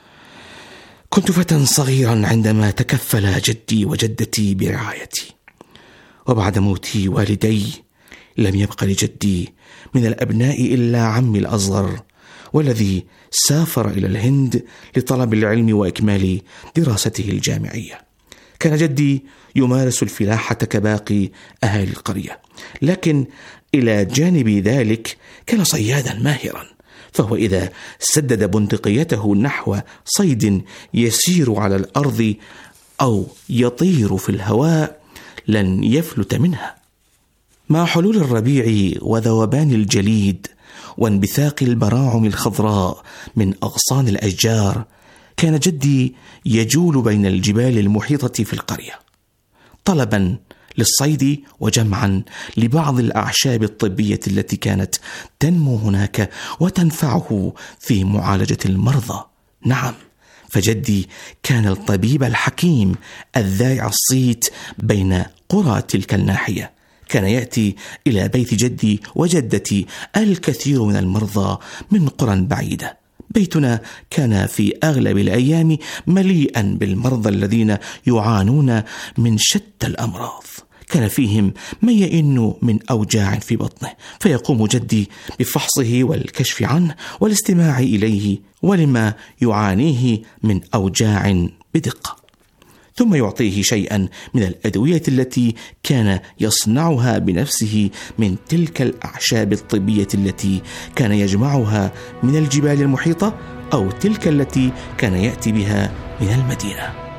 كنت فتى صغيرا عندما تكفل جدي وجدتي برعايتي، وبعد موت والدي لم يبق لجدي من الأبناء إلا عمي الأصغر، والذي سافر إلى الهند لطلب العلم وإكمال دراسته الجامعية. كان جدي يمارس الفلاحة كباقي أهالي القرية، لكن إلى جانب ذلك كان صيادا ماهرا، فهو إذا سدد بندقيته نحو صيد يسير على الأرض أو يطير في الهواء لن يفلت منها. مع حلول الربيع وذوبان الجليد وانبثاق البراعم الخضراء من أغصان الأشجار، كان جدي يجول بين الجبال المحيطة في القرية طلبا للصيد وجمعا لبعض الأعشاب الطبية التي كانت تنمو هناك وتنفعه في معالجة المرضى. نعم، فجدي كان الطبيب الحكيم الذائع الصيت بين قرى تلك الناحية. كان يأتي إلى بيت جدي وجدتي الكثير من المرضى من قرى بعيدة. بيتنا كان في أغلب الأيام مليئا بالمرضى الذين يعانون من شتى الأمراض. كان فيهم من يئن من أوجاع في بطنه، فيقوم جدي بفحصه والكشف عنه والاستماع إليه ولما يعانيه من أوجاع بدقة، ثم يعطيه شيئا من الأدوية التي كان يصنعها بنفسه من تلك الأعشاب الطبية التي كان يجمعها من الجبال المحيطة أو تلك التي كان يأتي بها من المدينة.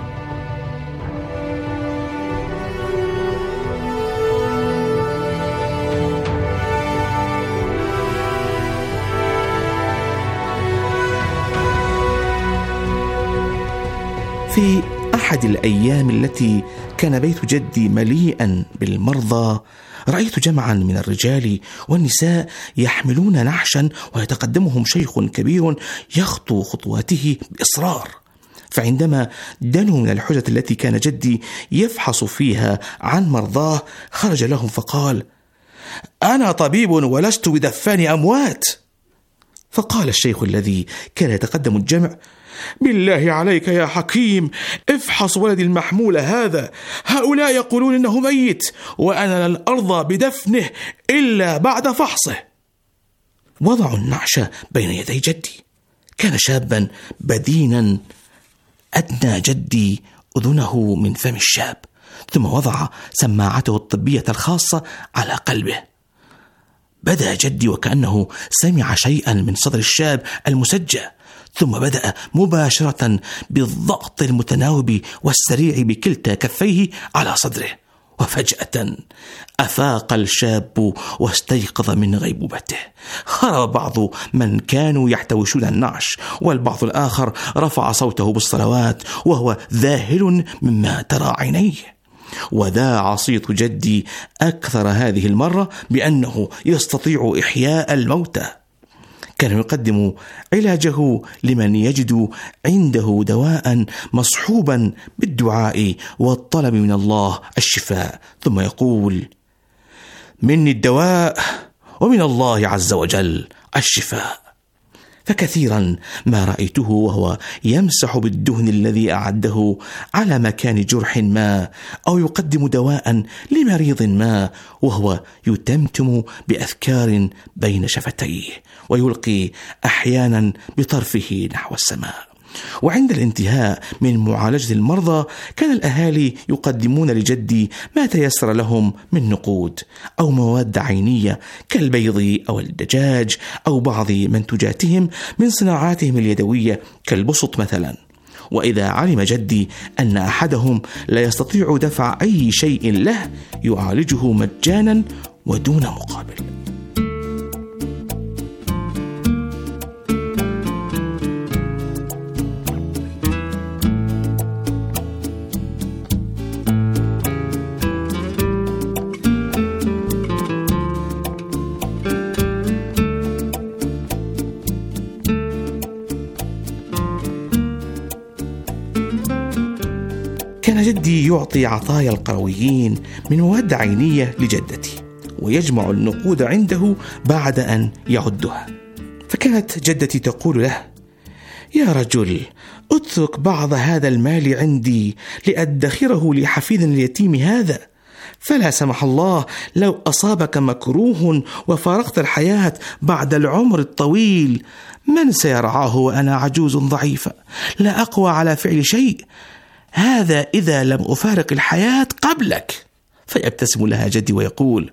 في أحد الأيام التي كان بيت جدي مليئا بالمرضى، رأيت جمعا من الرجال والنساء يحملون نعشا ويتقدمهم شيخ كبير يخطو خطواته بإصرار. فعندما دنوا من الحجة التي كان جدي يفحص فيها عن مرضاه، خرج لهم فقال: أنا طبيب ولست بدفان أموات. فقال الشيخ الذي كان يتقدم الجمع: بالله عليك يا حكيم، افحص ولدي المحمول هذا، هؤلاء يقولون إنه ميت، وأنا لن أرضى بدفنه إلا بعد فحصه. وضعوا النعش بين يدي جدي. كان شابا بدينا، أدنى جدي أذنه من فم الشاب، ثم وضع سماعته الطبية الخاصة على قلبه. بدأ جدي وكأنه سمع شيئا من صدر الشاب المسجى، ثم بدأ مباشرة بالضغط المتناوب والسريع بكلتا كفيه على صدره، وفجأة أفاق الشاب واستيقظ من غيبوبته. هرب بعض من كانوا يحتوشون النعش، والبعض الآخر رفع صوته بالصلوات وهو ذاهل مما ترى عينيه. وذاع صيت جدي أكثر هذه المرة بأنه يستطيع إحياء الموتى. كان يقدم علاجه لمن يجد عنده دواء مصحوبا بالدعاء والطلب من الله الشفاء، ثم يقول: مني الدواء ومن الله عز وجل الشفاء. فكثيرا ما رأيته وهو يمسح بالدهن الذي أعده على مكان جرح ما، أو يقدم دواء لمريض ما وهو يتمتم بأذكار بين شفتيه، ويلقي أحيانا بطرفه نحو السماء. وعند الانتهاء من معالجة المرضى كان الأهالي يقدمون لجدي ما تيسر لهم من نقود أو مواد عينية كالبيض أو الدجاج أو بعض منتجاتهم من صناعاتهم اليدوية كالبسط مثلا. وإذا علم جدي أن أحدهم لا يستطيع دفع أي شيء له يعالجه مجانا ودون مقابل. كان جدي يعطي عطايا القرويين من مواد عينية لجدتي، ويجمع النقود عنده بعد أن يعدها. فكانت جدتي تقول له: يا رجل، اترك بعض هذا المال عندي لأدخره لحفيد اليتيم هذا، فلا سمح الله لو أصابك مكروه وفارقت الحياة بعد العمر الطويل، من سيرعاه وأنا عجوز ضعيفة لا أقوى على فعل شيء؟ هذا إذا لم أفارق الحياة قبلك. فيبتسم لها جدي ويقول: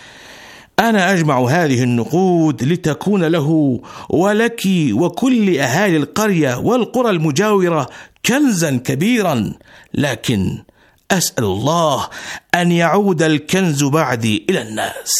أنا أجمع هذه النقود لتكون له ولك وكل أهالي القرية والقرى المجاورة كنزا كبيرا، لكن أسأل الله أن يعود الكنز بعدي إلى الناس.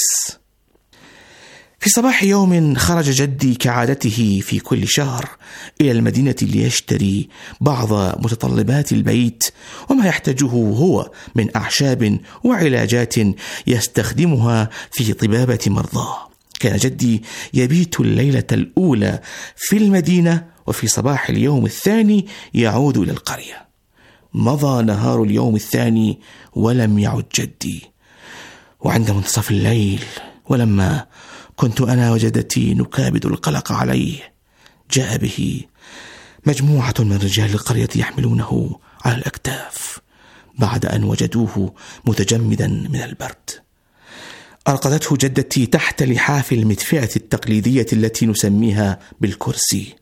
في صباح يوم خرج جدي كعادته في كل شهر إلى المدينة ليشتري بعض متطلبات البيت وما يحتاجه هو من أعشاب وعلاجات يستخدمها في طبابة مرضاه. كان جدي يبيت الليلة الأولى في المدينة، وفي صباح اليوم الثاني يعود إلى القرية. مضى نهار اليوم الثاني ولم يعد جدي، وعند منتصف الليل ولما كنت أنا وجدتي نكابد القلق عليه، جاء به مجموعة من رجال القرية يحملونه على الأكتاف بعد أن وجدوه متجمدا من البرد. أرقدته جدتي تحت لحاف المدفئة التقليدية التي نسميها بالكرسي.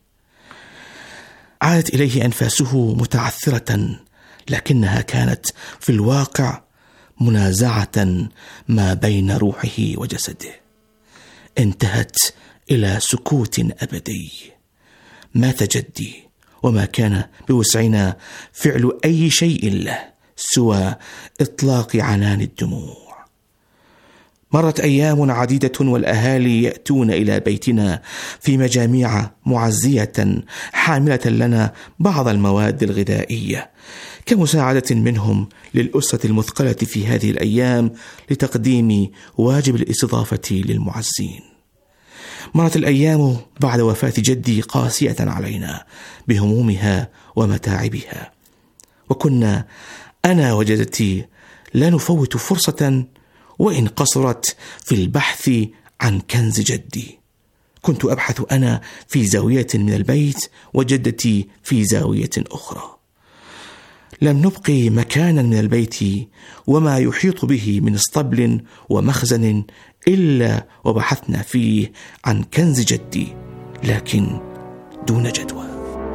عادت إليه أنفاسه متعثرة، لكنها كانت في الواقع منازعة ما بين روحه وجسده. انتهت إلى سكوت أبدي. مات جدي، وما كان بوسعنا فعل أي شيء له سوى إطلاق عنان الدموع. مرت أيام عديدة والأهالي يأتون إلى بيتنا في مجاميع معزية حاملة لنا بعض المواد الغذائية كمساعدة منهم للأسرة المثقلة في هذه الأيام لتقديم واجب الاستضافة للمعزين. مرت الأيام بعد وفاة جدي قاسية علينا بهمومها ومتاعبها، وكنا أنا وجدتي لا نفوت فرصة وإن قصرت في البحث عن كنز جدي. كنت أبحث أنا في زاوية من البيت وجدتي في زاوية أخرى. لم نبقي مكانا من البيت وما يحيط به من اسطبل ومخزن إلا وبحثنا فيه عن كنز جدي، لكن دون جدوى.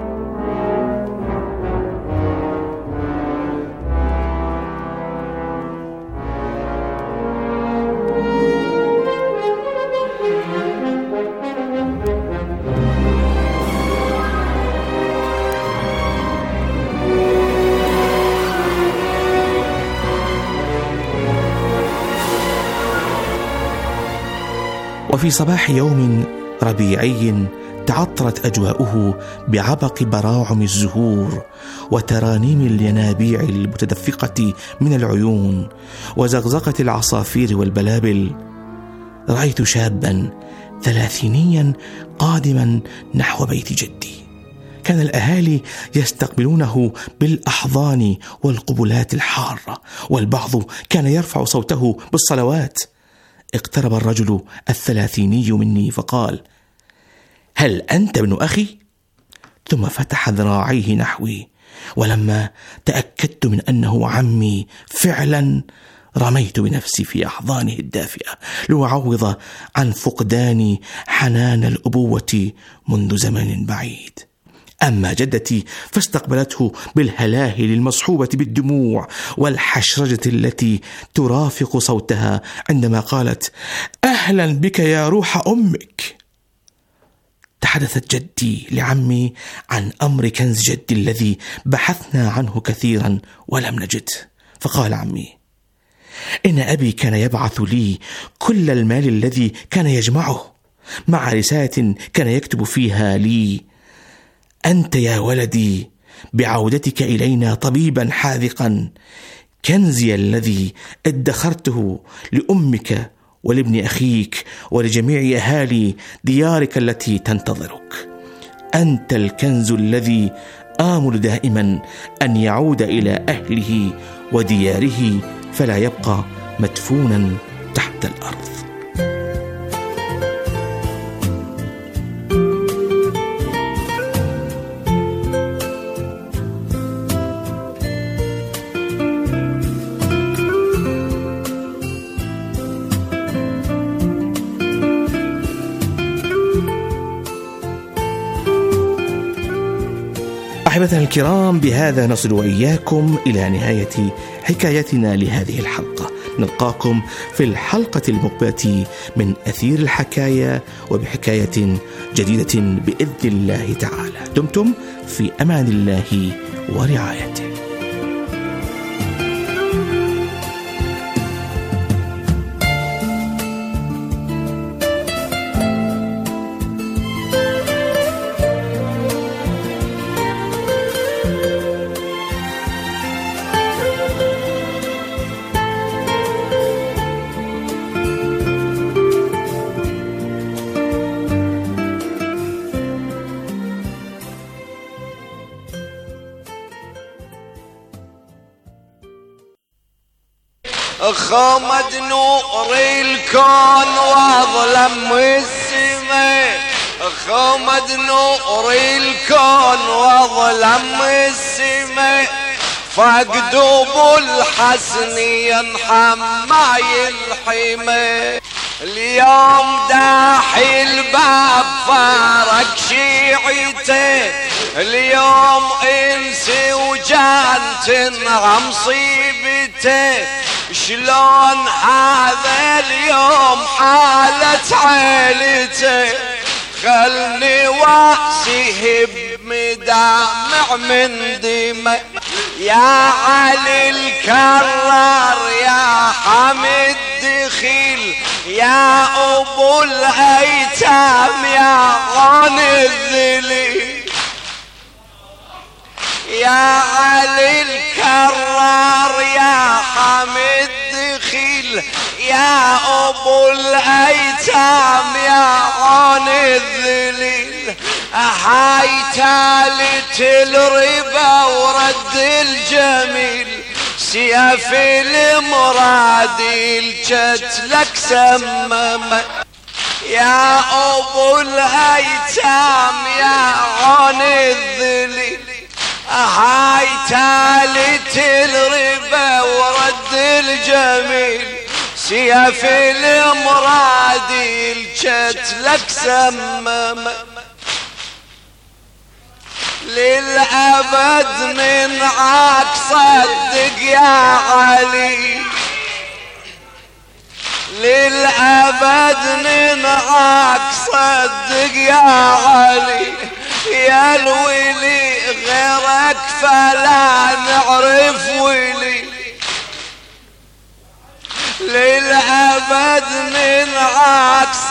وفي صباح يوم ربيعي تعطرت أجواؤه بعبق براعم الزهور وترانيم الينابيع المتدفقة من العيون وزغزغة العصافير والبلابل، رأيت شابا ثلاثينيا قادما نحو بيت جدي. كان الأهالي يستقبلونه بالأحضان والقبلات الحارة، والبعض كان يرفع صوته بالصلوات. اقترب الرجل الثلاثيني مني فقال: هل أنت ابن أخي؟ ثم فتح ذراعيه نحوي، ولما تأكدت من أنه عمي فعلا رميت بنفسي في أحضانه الدافئة لأعوض عن فقدان حنان الأبوة منذ زمن بعيد. أما جدتي فاستقبلته بالهلاهل المصحوبة بالدموع والحشرجة التي ترافق صوتها عندما قالت: أهلا بك يا روح أمك. تحدثت جدي لعمي عن أمر كنز جدي الذي بحثنا عنه كثيرا ولم نجد. فقال عمي: إن أبي كان يبعث لي كل المال الذي كان يجمعه مع رسالة كان يكتب فيها لي: أنت يا ولدي بعودتك إلينا طبيبا حاذقا، كنزي الذي ادخرته لأمك ولابن أخيك ولجميع أهالي ديارك التي تنتظرك، أنت الكنز الذي آمل دائما أن يعود إلى أهله ودياره فلا يبقى مدفونا تحت الأرض. أحبتنا الكرام، بهذا نصل وإياكم إلى نهاية حكايتنا لهذه الحلقة. نلقاكم في الحلقة المقبلة من أثير الحكاية وبحكاية جديدة بإذن الله تعالى. دمتم في أمان الله ورعايته. خمد نور الكون واظلم السماء، خمد نور الكون واظلم السماء، فقد ابو الحسن ينحمى الحمى. اليوم داحي الباب فارق شيعته، اليوم انس وجان تنغم مصيبته. شلون هذا اليوم حالة عيلته، خلني واسيه بمدامع من دمه. يا علي الكرار يا حمد دخيل، يا ابو الايتام يا غني الذليل. يا علي الكرار يا حمد دخيل، يا ابو الايتام يا غني الذليل. هاي تالت الربا ورد الجميل، سيف المراد الجت لك سمم. يا أبو الأيتام يا عون الذليل، هاي تالت الربا ورد الجميل، سيف المرادي الجتلك سمم للأبد من عاك صدق يا علي، للأبد من عاك صدق يا علي، يا الولي غيرك فلا نعرف ولي، للأبد من عاك